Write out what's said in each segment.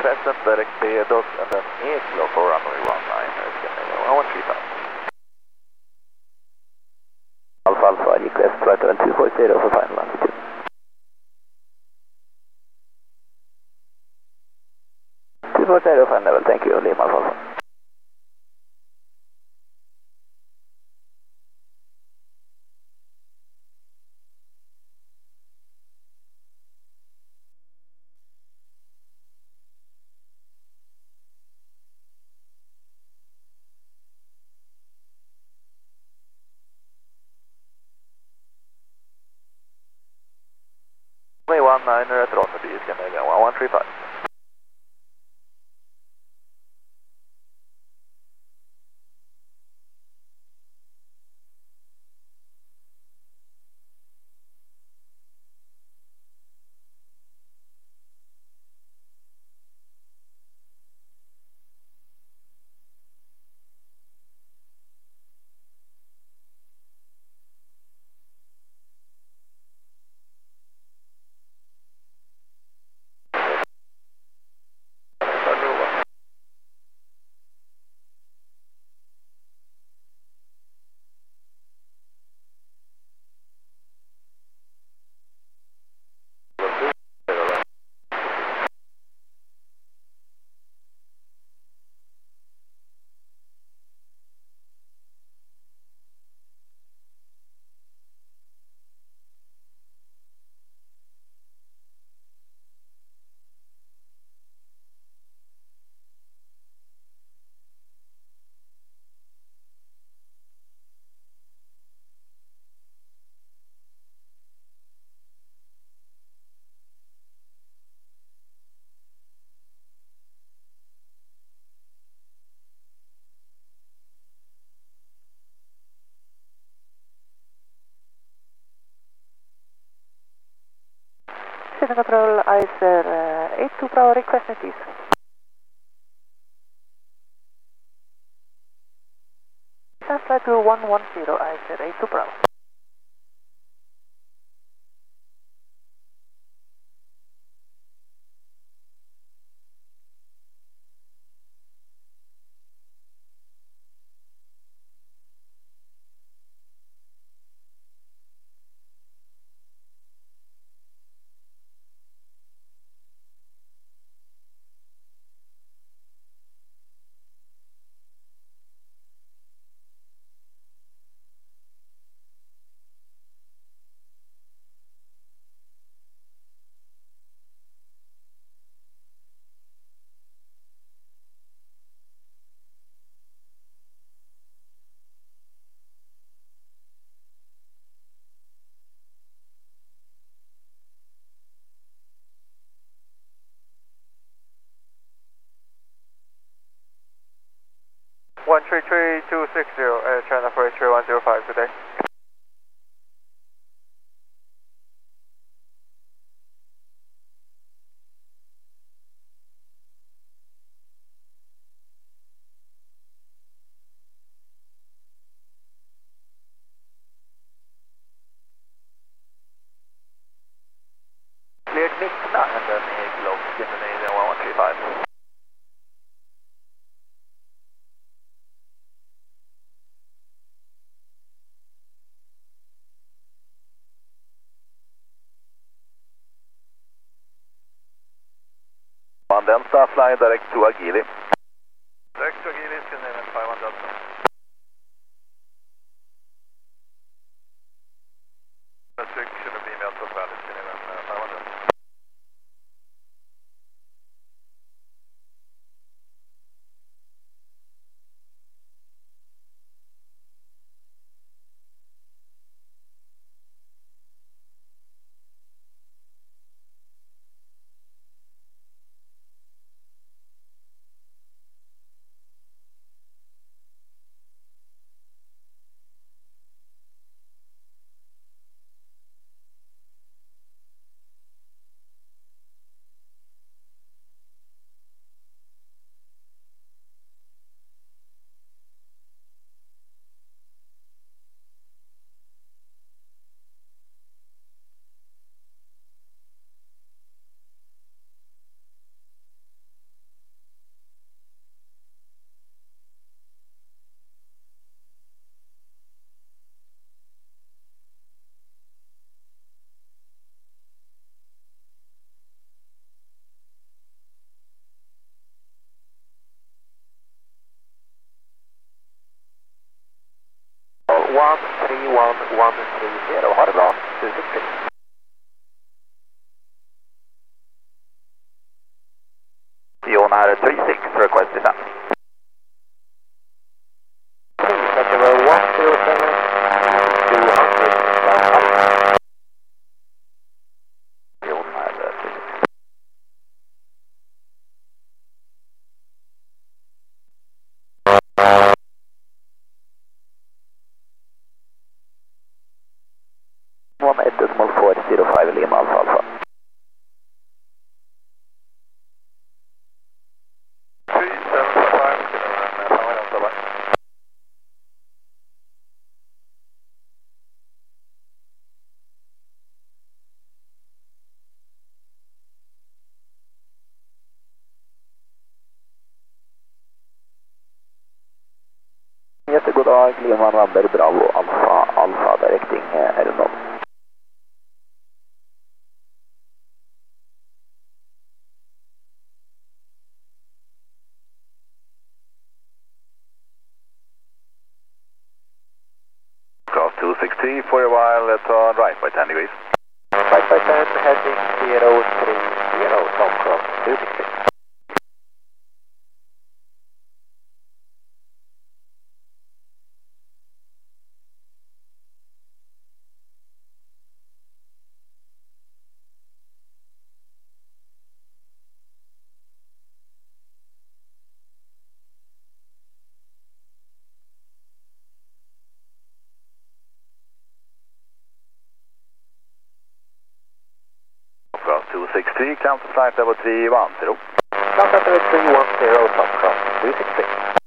Crescent, direct Tedos, and then Eklo for runway 19, Scandinavia 135. Alpha Alpha, request flight level 240 for final altitude. 240 final level, thank you, Lima Alpha Alpha. Runway 19 at Ronneby, Scandinavia 1135. Center Control, ICER 82 Bravo, request please. Flight to 110, ICER 82 Bravo. One 33260, China for H3105 today. Cleared Nikna, and then Eklo, Scandinavia 1135. Mandensta, flying direct to Agili. Direct to Agili, Scandinavian 500. Pacific should have been out of Valley, Scandinavian 500. 13130. Ha det bra. 263. Fiona 36, request descent. 1.405 Lima Alpha Alpha. 3755, Jättegod dag, Lima November Bravo Alpha Alpha directing Elmon. Cross 263 for a while, turn right by 10 degrees. Right by 10, heading 030, Tom Cross 263. Cross 263, count to flight level 310. Contact level 310, Tom Cross 263.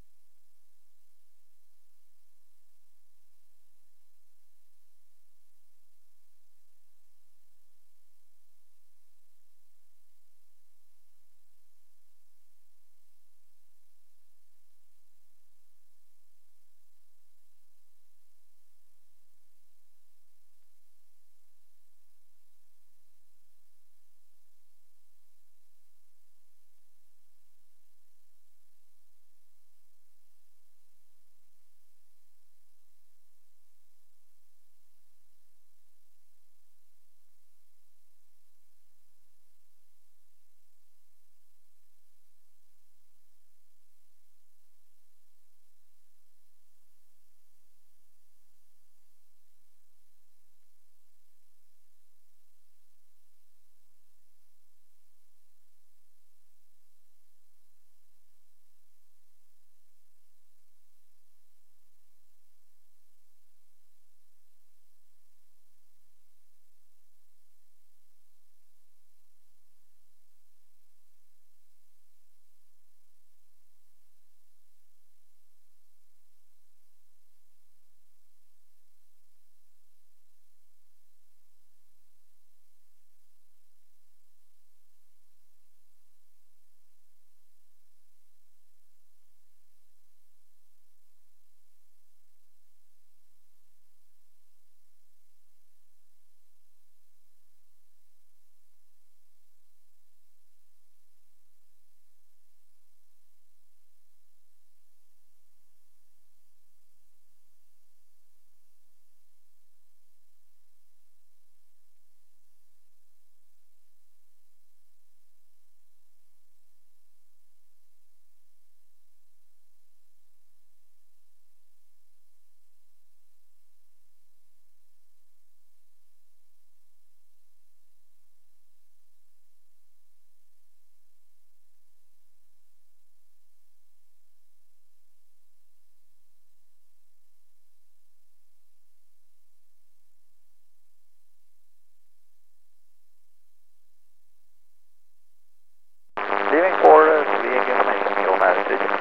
Leaving for Sweden information, Fiona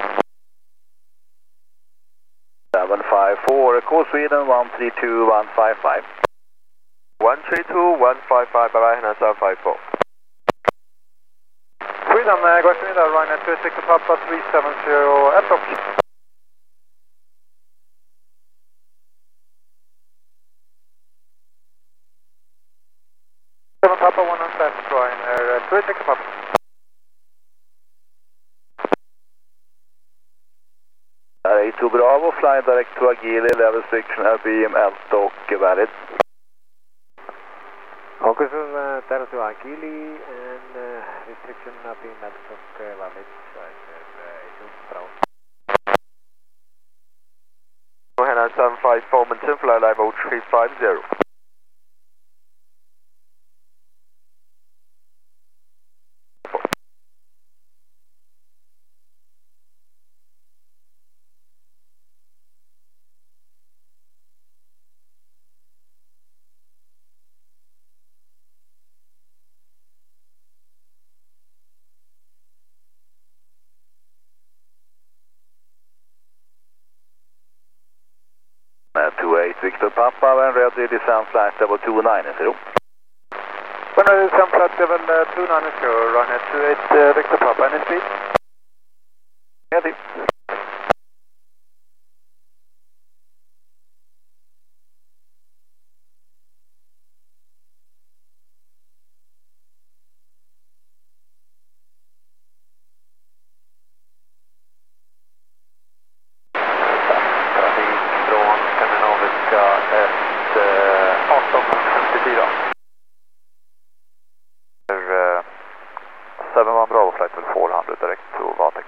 754, call Sweden 132155. 132155, bye-bye, and 754. Sweden, go to Sweden, Ryanair 26 Papa 370 approx. Papa 1 on fast, Ryanair 26 Papa. A2 Bravo, fly direct to Agili, level restriction RBM Alto och valid. Focus on Terra to Agili and restriction RBM Alto valid. A2 Bravo. Henna 754, maintain fly level 350. Victor Papa, when ready, descent flight level 290. When ready, descent flight level 290, run at 28 Victor Papa, any speed? Ready. Trafik från Skandinaviska 1854. 71 Bravo, flight level 400, direct to Vatex.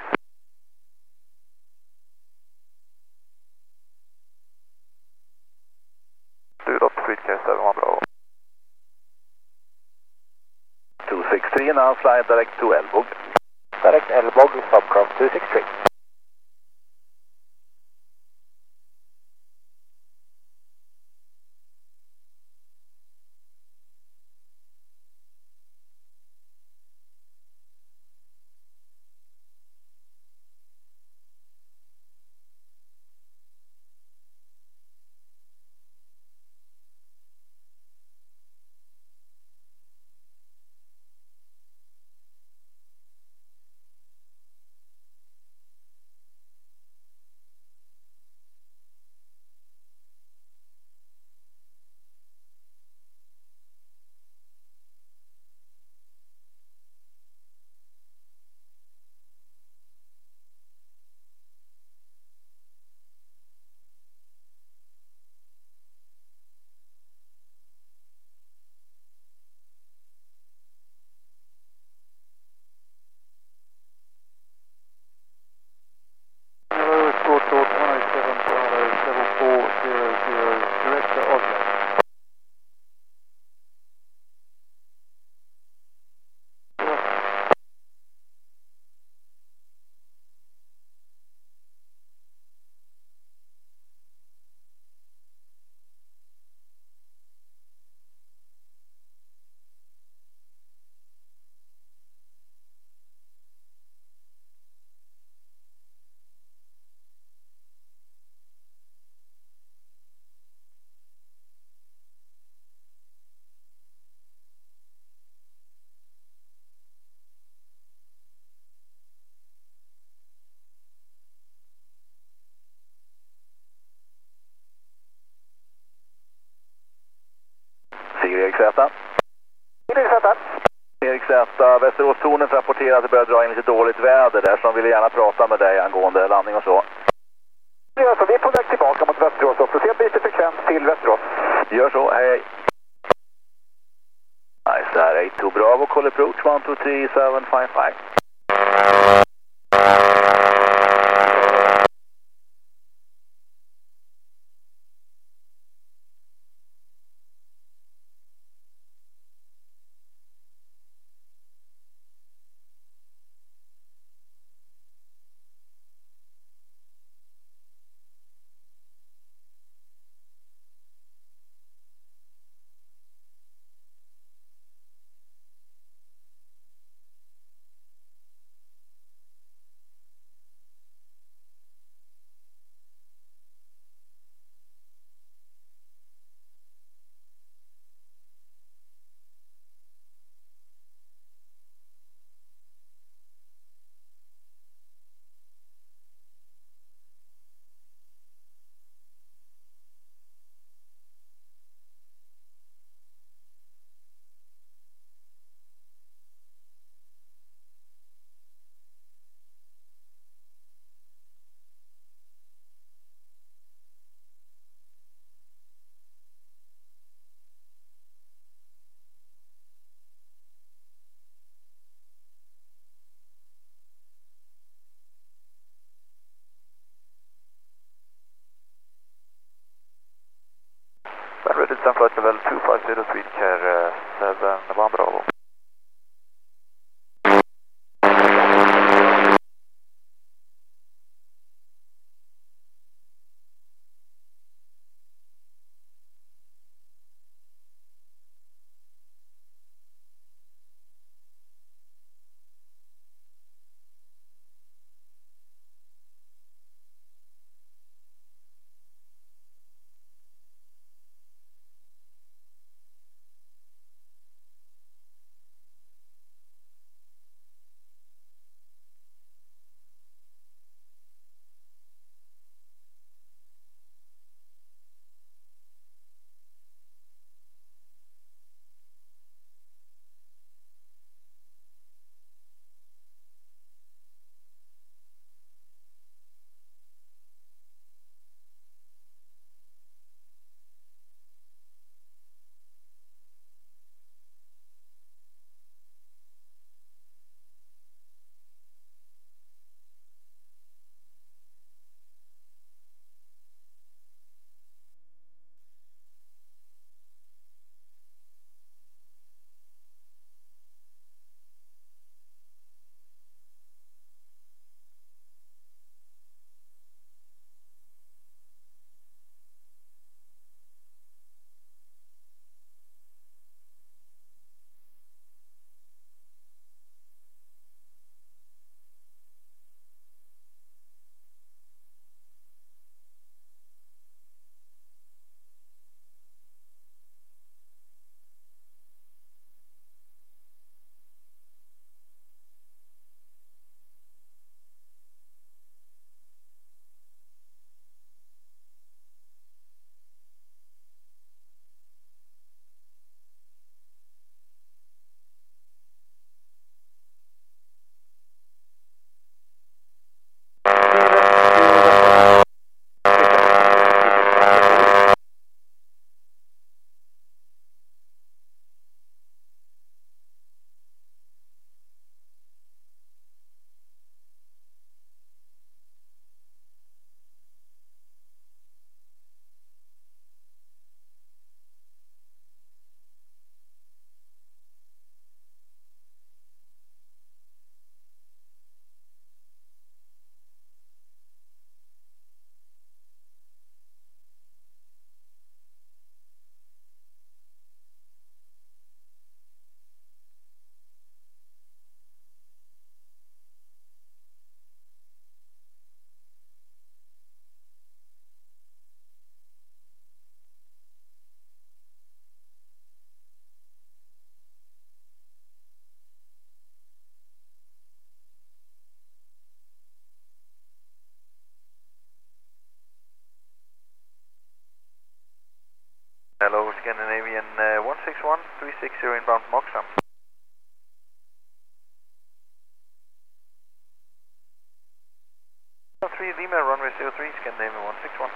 Do not speed care 71 Bravo. 263, now fly direct to Elbog. Direct Elbog, Subcroft 263. Erik Z. Erik Z, Västeråszonen rapporterar att det börjar dra in lite dåligt väder där, så de ville gärna prata med dig angående landning och så. Ja, så vi är på väg tillbaka mot Västerås också, så jag byter frekvens till Västerås. Gör så, hej hej. Nice, här A2 Bravo, call approach 123-755. flight level 250 Swedecare 7 Bravo. Hello, Scandinavian 161, 360 inbound from Oxfam. 3 Lima, runway 03, Scandinavian 161.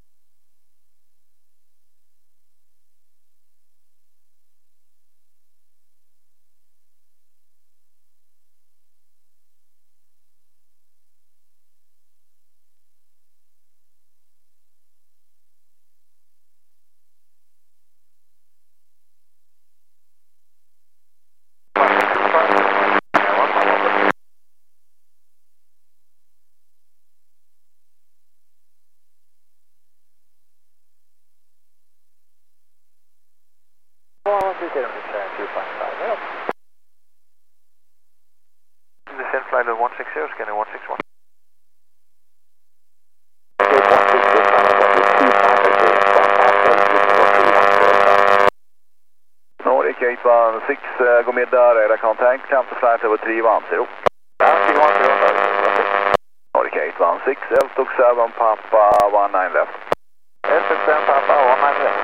Descend flight level 160, Scandinavian 161. Nordic 816, gå med där, radar contact, climb to flight level 310. Nordic 816, L-Stock 7, Papa 19 left. L-Stock 7, Papa 19 left.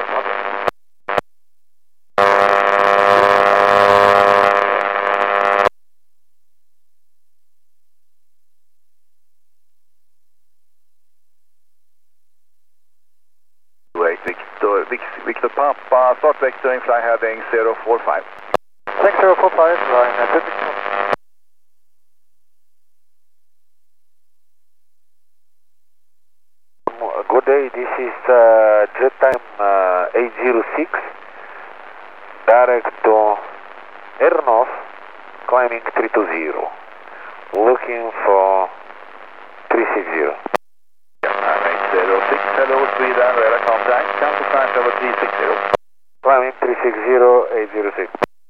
Victor Papa, start vectoring, fly heading 045. 6045, line 50. Good day, this is jet time 806, direct to Ernov, climbing 320, looking for 360. Hello, Sweden, radar contact, cancel time over 360. Climbing 360, 806.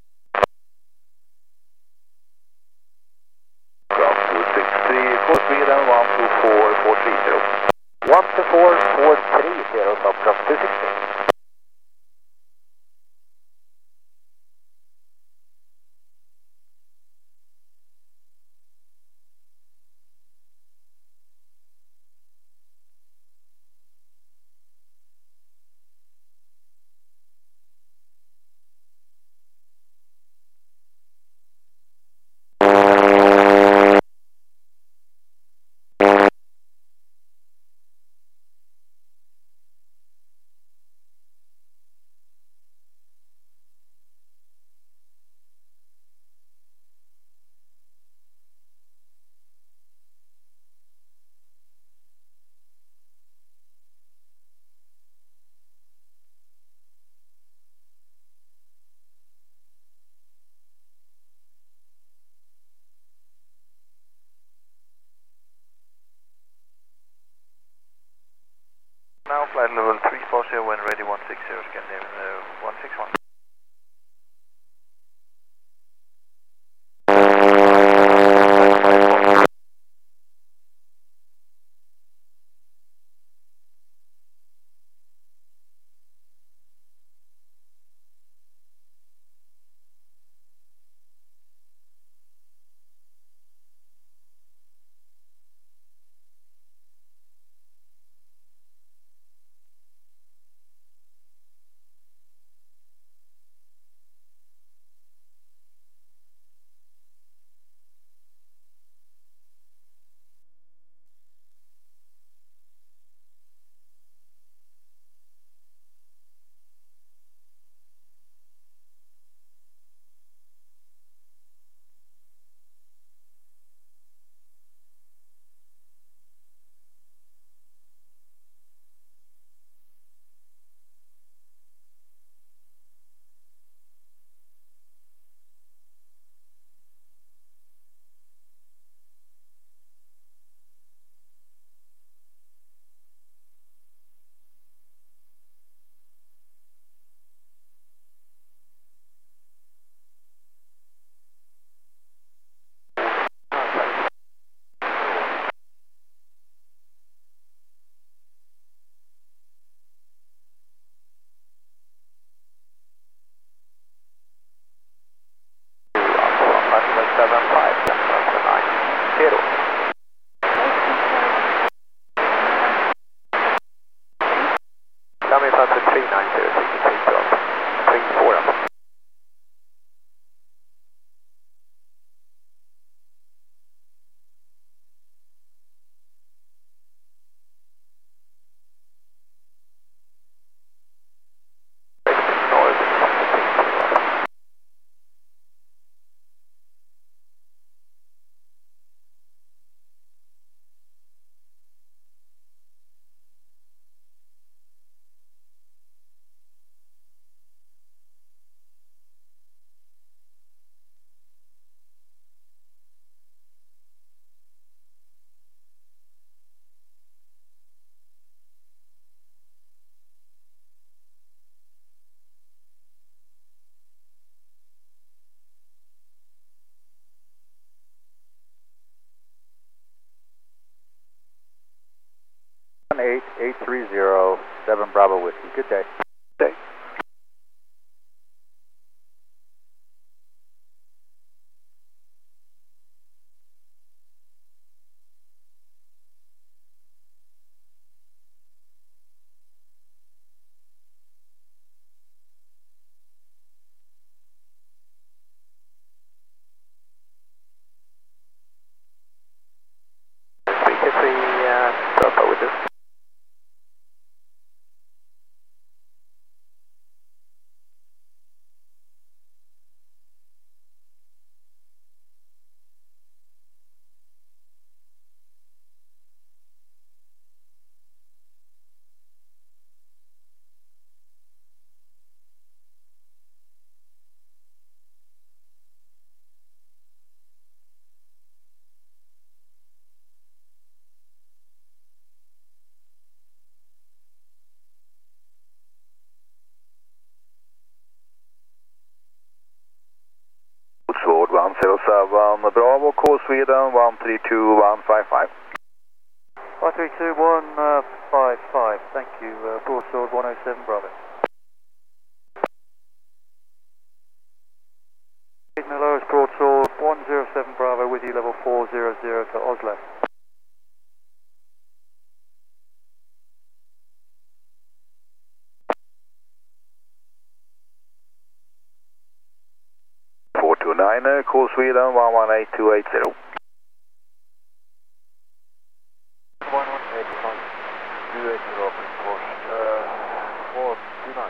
Ground 263, for Sweden, 124430. 124430, top drop 260. Now flight level 340 when ready 160, Scandinavian 161. Coming from the 390, 34 up. Eight 830 7 Bravo Whiskey. Good day. Day. Purple with this. Bravo, call Sweden 132155. 132155, thank you, broadsword 107 Bravo. Signal is broadsword 107 Bravo with you, level 400 to Oslo. Call Sweden 118280. 1181, 280 open course, 429.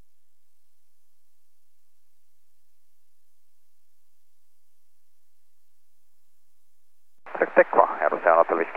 Tekva, edustaja Hotel Whiskey.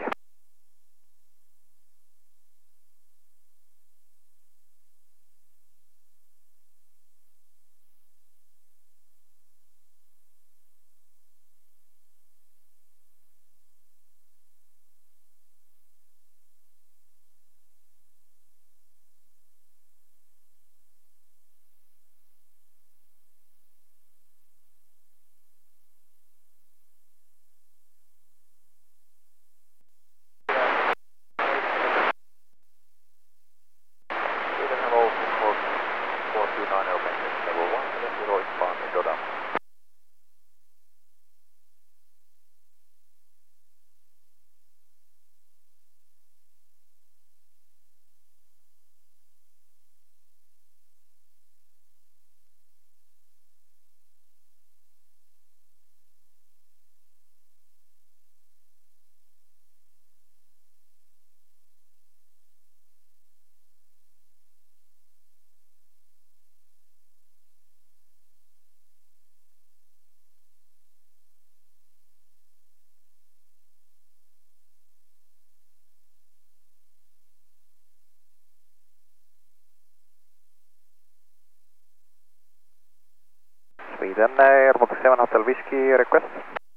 Sweden, Airbox 7 Hotel Whiskey, request.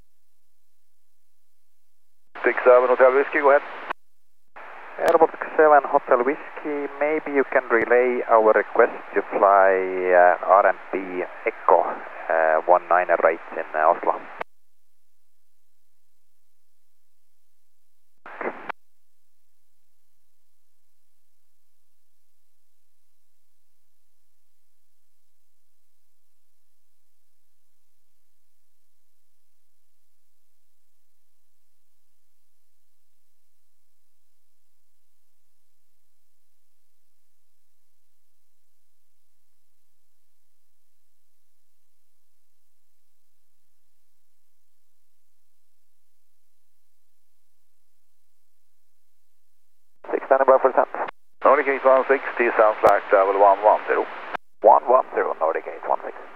67 Hotel Whiskey, go ahead. Airbox 7 Hotel Whiskey, maybe you can relay our request to fly RMP Echo 19 right in Oslo. Standing by for descent. Nordic 816, sounds like travel 110. 110, Nordic 816.